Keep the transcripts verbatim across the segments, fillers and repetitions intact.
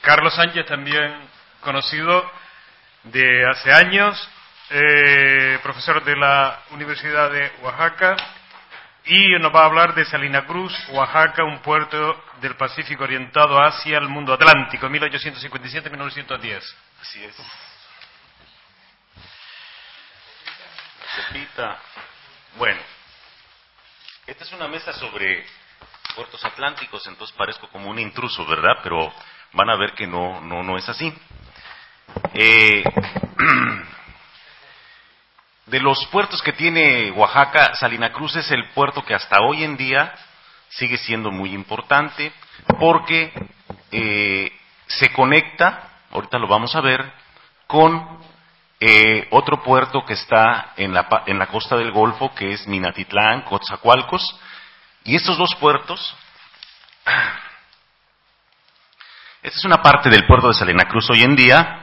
Carlos Sánchez, también conocido de hace años, eh, profesor de la Universidad de Oaxaca, y nos va a hablar de Salina Cruz, Oaxaca, un puerto del Pacífico orientado hacia el mundo atlántico, mil ochocientos cincuenta y siete a mil novecientos diez. Así es. Repita. Bueno, esta es una mesa sobre puertos atlánticos, entonces parezco como un intruso, ¿verdad? Pero van a ver que no, no, no es así. Eh, de los puertos que tiene Oaxaca, Salina Cruz es el puerto que hasta hoy en día sigue siendo muy importante porque eh, se conecta, ahorita lo vamos a ver, con eh, otro puerto que está en la, en la costa del Golfo, que es Minatitlán, Coatzacoalcos, y estos dos puertos, esta es una parte del puerto de Salina Cruz hoy en día,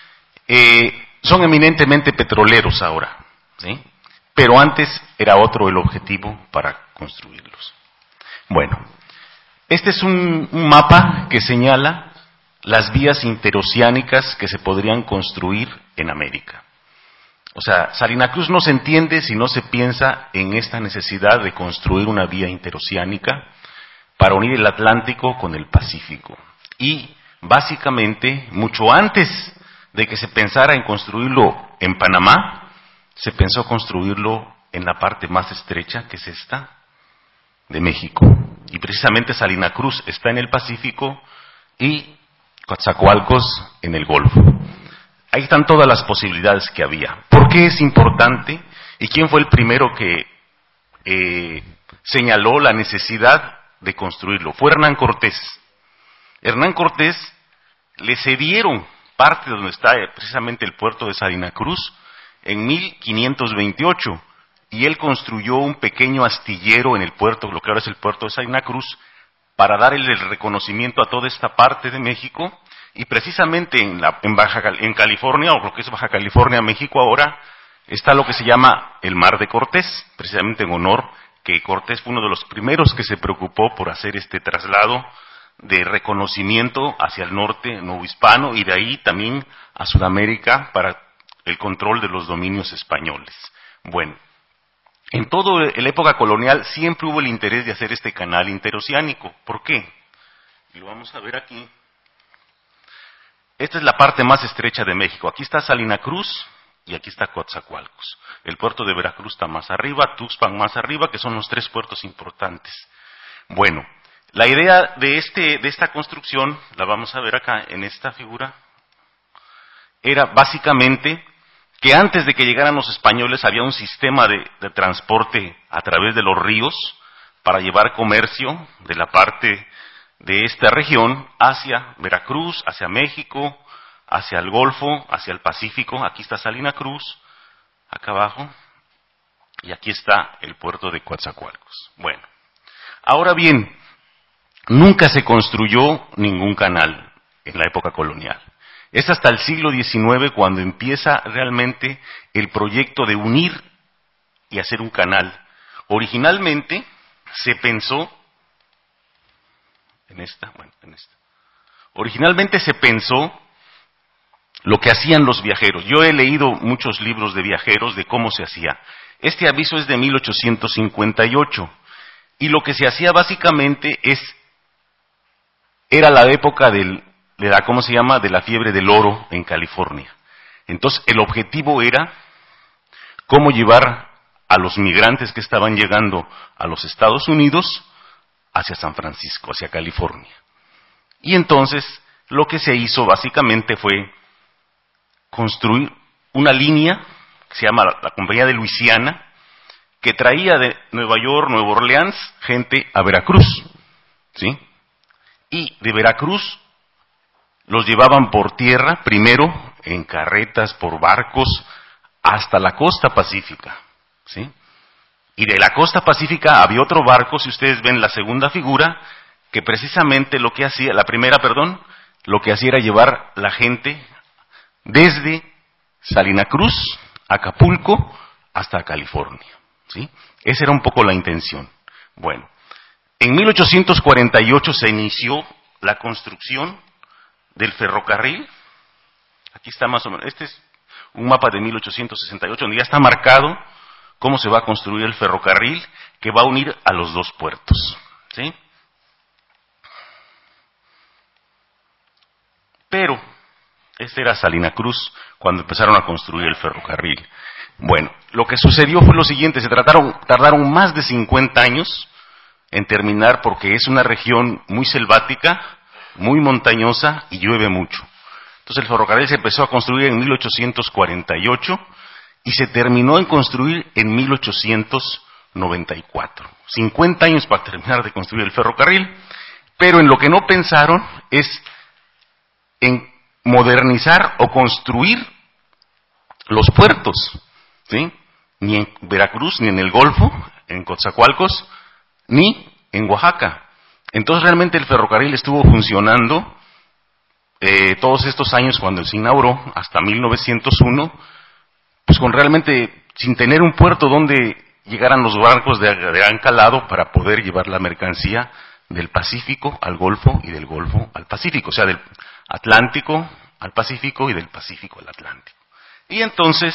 eh, son eminentemente petroleros ahora, ¿sí? Pero antes era otro el objetivo para construirlos. Bueno, este es un, un mapa que señala las vías interoceánicas que se podrían construir en América. O sea, Salina Cruz no se entiende si no se piensa en esta necesidad de construir una vía interoceánica para unir el Atlántico con el Pacífico. Y básicamente, mucho antes de que se pensara en construirlo en Panamá, se pensó construirlo en la parte más estrecha, que es esta, de México. Y precisamente Salina Cruz está en el Pacífico y Coatzacoalcos en el Golfo. Ahí están todas las posibilidades que había. ¿Por qué es importante? ¿Y quién fue el primero que eh, señaló la necesidad de construirlo? Fue Hernán Cortés. Hernán Cortés le cedieron parte de donde está precisamente el puerto de Salina Cruz en mil quinientos veintiocho, y él construyó un pequeño astillero en el puerto, lo que ahora es el puerto de Salina Cruz, para darle el reconocimiento a toda esta parte de México, y precisamente en, la, en, Baja, en California, o lo que es Baja California, México ahora, está lo que se llama el Mar de Cortés, precisamente en honor que Cortés fue uno de los primeros que se preocupó por hacer este traslado de reconocimiento hacia el norte novohispano y de ahí también a Sudamérica para el control de los dominios españoles. Bueno, en toda la época colonial siempre hubo el interés de hacer este canal interoceánico. ¿Por qué? Y lo vamos a ver aquí. Esta es la parte más estrecha de México. Aquí está Salina Cruz y aquí está Coatzacoalcos. El puerto de Veracruz está más arriba, Tuxpan más arriba, que son los tres puertos importantes. Bueno, la idea de, este, de esta construcción, la vamos a ver acá en esta figura, era básicamente que antes de que llegaran los españoles había un sistema de, de transporte a través de los ríos para llevar comercio de la parte de esta región hacia Veracruz, hacia México, hacia el Golfo, hacia el Pacífico. Aquí está Salina Cruz, acá abajo, y aquí está el puerto de Coatzacoalcos. Bueno, ahora bien, nunca se construyó ningún canal en la época colonial. Es hasta el siglo diecinueve cuando empieza realmente el proyecto de unir y hacer un canal. Originalmente se pensó, en esta, bueno, en esta. Originalmente se pensó lo que hacían los viajeros. Yo he leído muchos libros de viajeros de cómo se hacía. Este aviso es de mil ochocientos cincuenta y ocho y lo que se hacía básicamente es era la época del, de la, ¿cómo se llama?, de la fiebre del oro en California. Entonces, el objetivo era cómo llevar a los migrantes que estaban llegando a los Estados Unidos hacia San Francisco, hacia California. Y entonces, lo que se hizo básicamente fue construir una línea que se llama la, la Compañía de Luisiana, que traía de Nueva York, Nueva Orleans, gente a Veracruz, ¿sí? Y de Veracruz los llevaban por tierra, primero en carretas, por barcos, hasta la costa pacífica, ¿sí? Y de la costa pacífica había otro barco, si ustedes ven la segunda figura, que precisamente lo que hacía, la primera, perdón, lo que hacía era llevar la gente desde Salina Cruz, Acapulco, hasta California, ¿sí? Esa era un poco la intención. Bueno, en mil ochocientos cuarenta y ocho se inició la construcción del ferrocarril, aquí está más o menos, este es un mapa de mil ochocientos sesenta y ocho, donde ya está marcado cómo se va a construir el ferrocarril que va a unir a los dos puertos, ¿sí? Pero, este era Salina Cruz, cuando empezaron a construir el ferrocarril. Bueno, lo que sucedió fue lo siguiente, se trataron, tardaron más de cincuenta años en terminar porque es una región muy selvática, muy montañosa y llueve mucho. Entonces el ferrocarril se empezó a construir en mil ochocientos cuarenta y ocho y se terminó en construir en mil ochocientos noventa y cuatro. cincuenta años para terminar de construir el ferrocarril, pero en lo que no pensaron es en modernizar o construir los puertos, ¿sí? Ni en Veracruz, ni en el Golfo, en Coatzacoalcos, ni en Oaxaca. Entonces realmente el ferrocarril estuvo funcionando eh, todos estos años cuando se inauguró, hasta mil novecientos uno, pues con realmente, sin tener un puerto donde llegaran los barcos de, de gran calado para poder llevar la mercancía del Pacífico al Golfo y del Golfo al Pacífico, o sea, del Atlántico al Pacífico y del Pacífico al Atlántico. Y entonces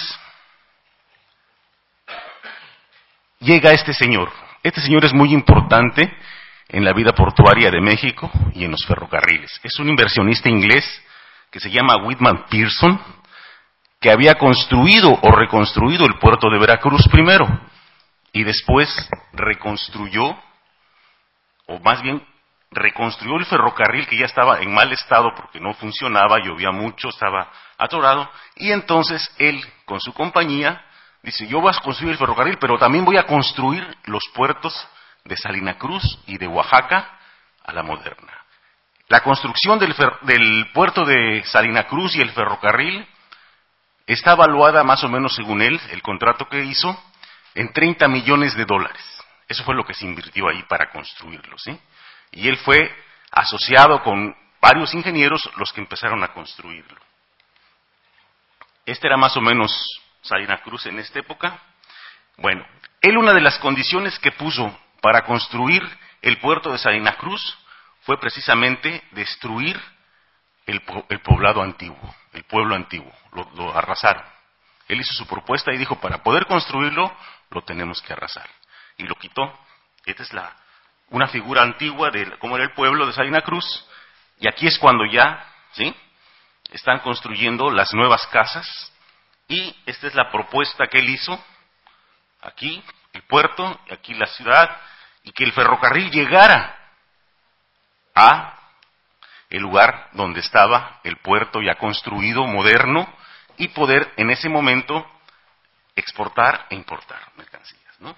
llega este señor. Este señor es muy importante en la vida portuaria de México y en los ferrocarriles. Es un inversionista inglés que se llama Whitman Pearson, que había construido o reconstruido el puerto de Veracruz primero y después reconstruyó, o más bien reconstruyó el ferrocarril que ya estaba en mal estado porque no funcionaba, llovía mucho, estaba atorado, y entonces él con su compañía dice, yo voy a construir el ferrocarril, pero también voy a construir los puertos de Salina Cruz y de Oaxaca a la moderna. La construcción del, fer- del puerto de Salina Cruz y el ferrocarril está evaluada más o menos según él, el contrato que hizo, en treinta millones de dólares. Eso fue lo que se invirtió ahí para construirlo, ¿sí? Y él fue asociado con varios ingenieros los que empezaron a construirlo. Este era más o menos Salina Cruz en esta época. Bueno, él una de las condiciones que puso para construir el puerto de Salina Cruz fue precisamente destruir el, po- el poblado antiguo, el pueblo antiguo, lo, lo arrasaron. Él hizo su propuesta y dijo, para poder construirlo, lo tenemos que arrasar. Y lo quitó. Esta es la, una figura antigua de cómo era el pueblo de Salina Cruz. Y aquí es cuando ya, ¿sí?, están construyendo las nuevas casas. Y esta es la propuesta que él hizo. Aquí el puerto, y aquí la ciudad, y que el ferrocarril llegara a el lugar donde estaba el puerto ya construido, moderno, y poder en ese momento exportar e importar mercancías, ¿no?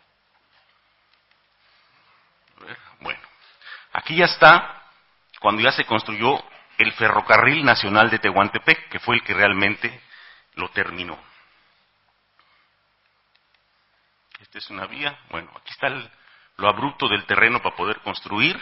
A ver, bueno, aquí ya está, cuando ya se construyó el Ferrocarril Nacional de Tehuantepec, que fue el que realmente lo terminó. Esta es una vía, bueno, aquí está el, lo abrupto del terreno para poder construir.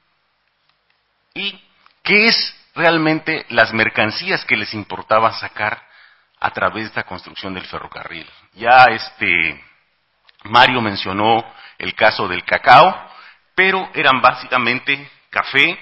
¿Y qué es realmente las mercancías que les importaba sacar a través de esta construcción del ferrocarril? Ya este Mario mencionó el caso del cacao, pero eran básicamente café,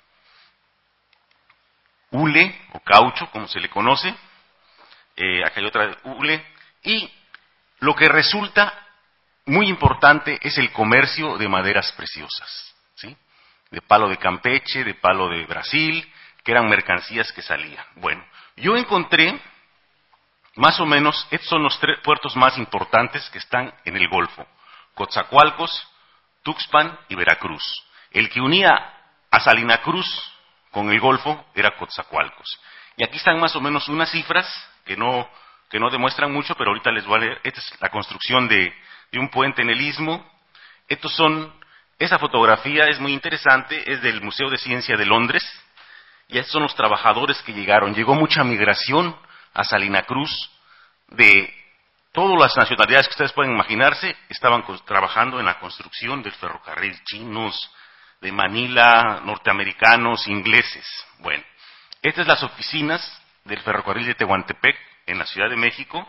hule o caucho, como se le conoce, eh, acá hay otra hule, y lo que resulta muy importante es el comercio de maderas preciosas, ¿sí?, de palo de Campeche, de palo de Brasil, que eran mercancías que salían. Bueno, yo encontré más o menos, estos son los tres puertos más importantes que están en el Golfo: Coatzacoalcos, Tuxpan y Veracruz. El que unía a Salina Cruz con el Golfo era Coatzacoalcos. Y aquí están más o menos unas cifras que no, que no demuestran mucho, pero ahorita les voy a leer. Esta es la construcción de, de un puente en el Istmo. Estos son, esa fotografía es muy interesante, es del Museo de Ciencia de Londres, y estos son los trabajadores que llegaron. Llegó mucha migración a Salina Cruz de todas las nacionalidades que ustedes pueden imaginarse, estaban trabajando en la construcción del ferrocarril, chinos, de Manila, norteamericanos, ingleses. Bueno, estas son las oficinas del ferrocarril de Tehuantepec en la Ciudad de México.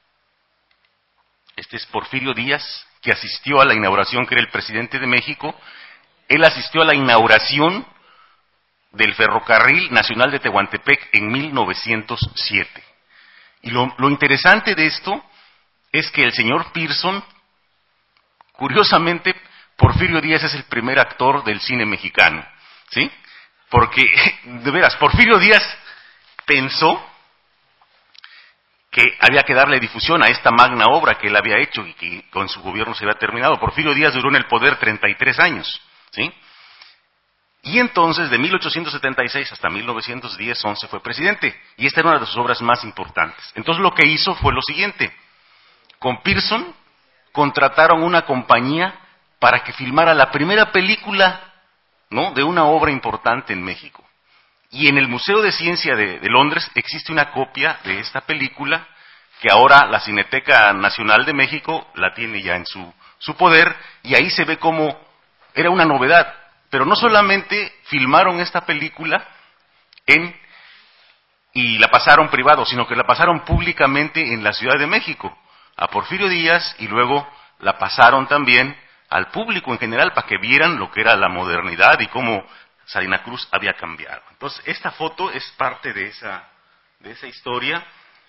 Este es Porfirio Díaz, que asistió a la inauguración, que era el presidente de México. Él asistió a la inauguración del Ferrocarril Nacional de Tehuantepec en mil novecientos siete. Y lo, lo interesante de esto es que el señor Pearson, curiosamente, Porfirio Díaz es el primer actor del cine mexicano, ¿sí? Porque, de veras, Porfirio Díaz pensó que había que darle difusión a esta magna obra que él había hecho y que con su gobierno se había terminado. Porfirio Díaz duró en el poder treinta y tres años, ¿sí? Y entonces, de mil ochocientos setenta y seis hasta mil novecientos diez, once fue presidente, y esta era una de sus obras más importantes. Entonces lo que hizo fue lo siguiente: con Pearson contrataron una compañía para que filmara la primera película, ¿no?, de una obra importante en México. Y en el Museo de Ciencia de, de Londres existe una copia de esta película que ahora la Cineteca Nacional de México la tiene ya en su, su poder, y ahí se ve cómo era una novedad. Pero no solamente filmaron esta película en, y la pasaron privado, sino que la pasaron públicamente en la Ciudad de México, a Porfirio Díaz, y luego la pasaron también al público en general para que vieran lo que era la modernidad y cómo Salina Cruz había cambiado. Entonces, esta foto es parte de esa, de esa historia.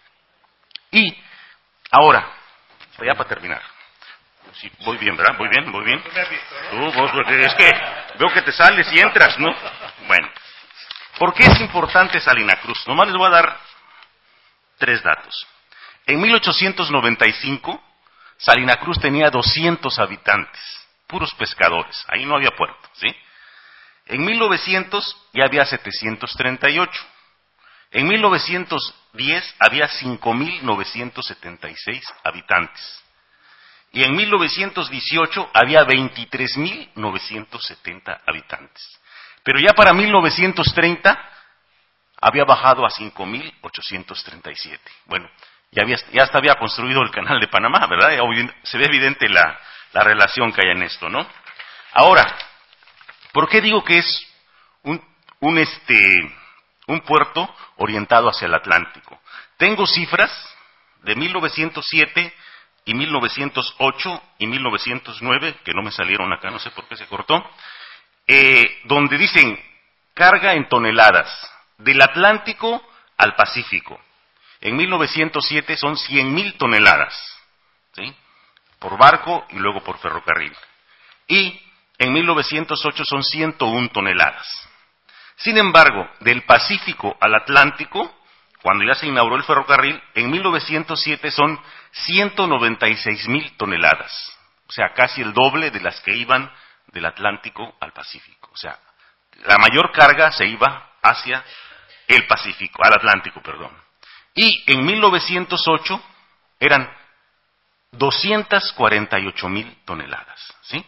Y ahora, ya para terminar. Sí, voy bien, ¿verdad? Voy bien, voy bien. Tú, vos, porque es que veo que te sales y entras, ¿no? Bueno, ¿por qué es importante Salina Cruz? Nomás les voy a dar tres datos. En mil ochocientos noventa y cinco, Salina Cruz tenía doscientos habitantes, puros pescadores, ahí no había puerto, ¿sí? En mil novecientos ya había setecientos treinta y ocho. En mil novecientos diez había cinco mil novecientos setenta y seis habitantes. Y en mil novecientos dieciocho había veintitrés mil novecientos setenta habitantes. Pero ya para mil novecientos treinta había bajado a cinco mil ochocientos treinta y siete. Bueno, ya, había, ya hasta había construido el Canal de Panamá, ¿verdad? Se ve evidente la, la relación que hay en esto, ¿no? Ahora, ¿por qué digo que es un, un, este, un puerto orientado hacia el Atlántico? Tengo cifras de mil novecientos siete y mil novecientos ocho y mil novecientos nueve, que no me salieron acá, no sé por qué se cortó, eh, donde dicen carga en toneladas, del Atlántico al Pacífico. En mil novecientos siete son cien mil toneladas, ¿sí?, por barco y luego por ferrocarril. Y en mil novecientos ocho son ciento una toneladas. Sin embargo, del Pacífico al Atlántico, cuando ya se inauguró el ferrocarril, en mil novecientos siete son ciento noventa y seis mil toneladas, o sea, casi el doble de las que iban del Atlántico al Pacífico. O sea, la mayor carga se iba hacia el Pacífico, al Atlántico, perdón. Y en mil novecientos ocho eran doscientas cuarenta y ocho mil toneladas, ¿sí?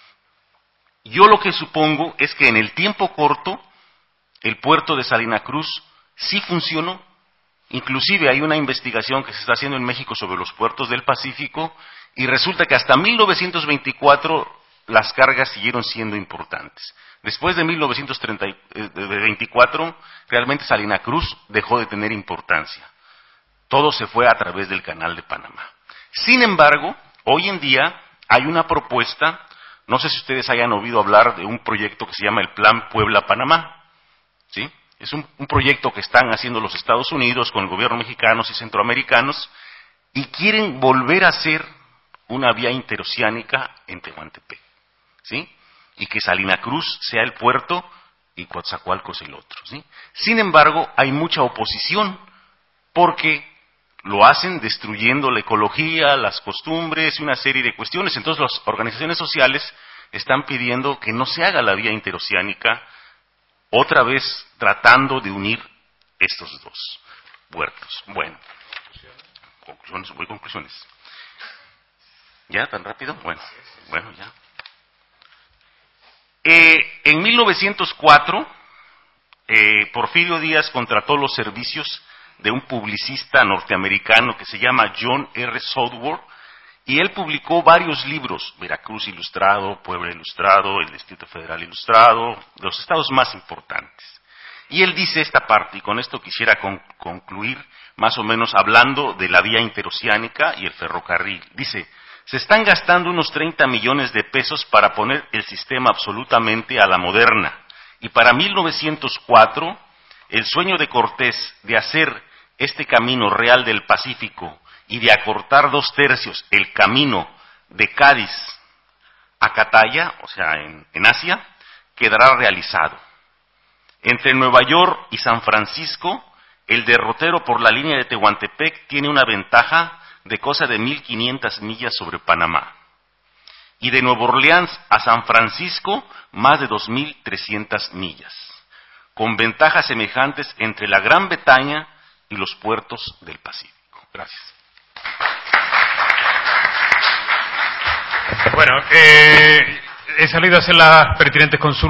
Yo lo que supongo es que en el tiempo corto, el puerto de Salina Cruz sí funcionó. Inclusive hay una investigación que se está haciendo en México sobre los puertos del Pacífico y resulta que hasta mil novecientos veinticuatro las cargas siguieron siendo importantes. Después de mil novecientos veinticuatro, realmente Salina Cruz dejó de tener importancia. Todo se fue a través del Canal de Panamá. Sin embargo, hoy en día hay una propuesta, no sé si ustedes hayan oído hablar de un proyecto que se llama el Plan Puebla-Panamá, ¿sí? Es un, un proyecto que están haciendo los Estados Unidos con el gobierno mexicanos y centroamericanos y quieren volver a hacer una vía interoceánica en Tehuantepec, ¿sí? Y que Salina Cruz sea el puerto y Coatzacoalcos el otro, ¿sí? Sin embargo, hay mucha oposición porque lo hacen destruyendo la ecología, las costumbres y una serie de cuestiones. Entonces las organizaciones sociales están pidiendo que no se haga la vía interoceánica, otra vez tratando de unir estos dos puertos. Bueno, conclusiones, voy a conclusiones. ¿Ya? ¿Tan rápido? Bueno, bueno, ya. Eh, en mil novecientos cuatro, eh, Porfirio Díaz contrató los servicios de un publicista norteamericano que se llama John R. Southworth, y él publicó varios libros: Veracruz Ilustrado, Puebla Ilustrado, el Distrito Federal Ilustrado, los estados más importantes. Y él dice esta parte, y con esto quisiera con, concluir más o menos hablando de la vía interoceánica y el ferrocarril. Dice: se están gastando unos treinta millones de pesos para poner el sistema absolutamente a la moderna, Y para mil novecientos cuatro, el sueño de Cortés de hacer este camino real del Pacífico y de acortar dos tercios el camino de Cádiz a Cataya, o sea, en, en Asia, quedará realizado. Entre Nueva York y San Francisco, el derrotero por la línea de Tehuantepec tiene una ventaja de cosa de mil quinientas millas sobre Panamá. Y de Nueva Orleans a San Francisco, más de dos mil trescientas millas, con ventajas semejantes entre la Gran Bretaña y los puertos del Pacífico. Gracias. Bueno, eh, he salido a hacer las pertinentes consultas.